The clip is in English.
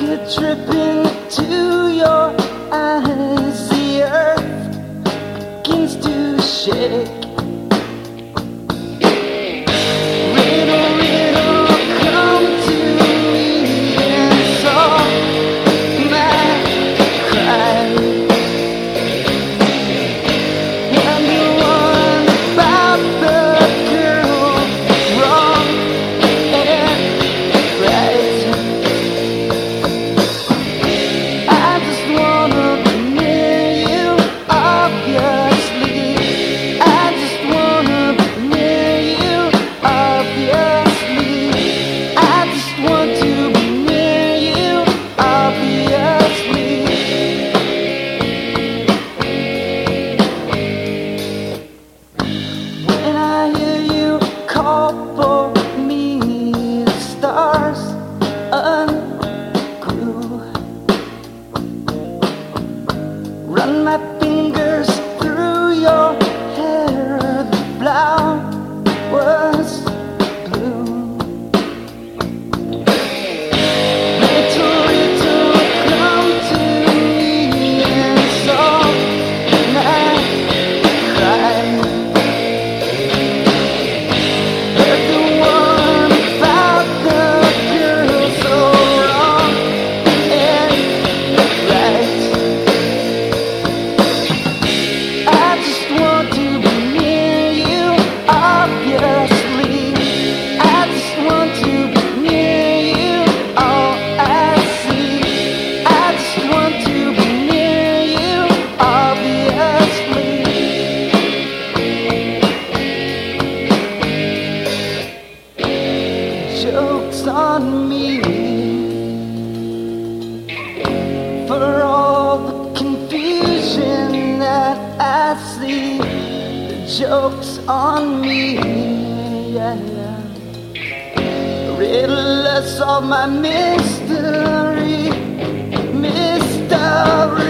a trip into your eyes. The earth begins to shake. Run my fingers through your hair. The flowers bloom. Meteorites will come to me and solve my cry. Heard the one about the girl so wrong and right. I just want to be near you, obviously. I just want to be near you, all I see. I just want to be near you, obviously. Joke's on me for all the confusion that I see. The joke's on me, yeah, yeah. Riddle us all my mystery, mystery.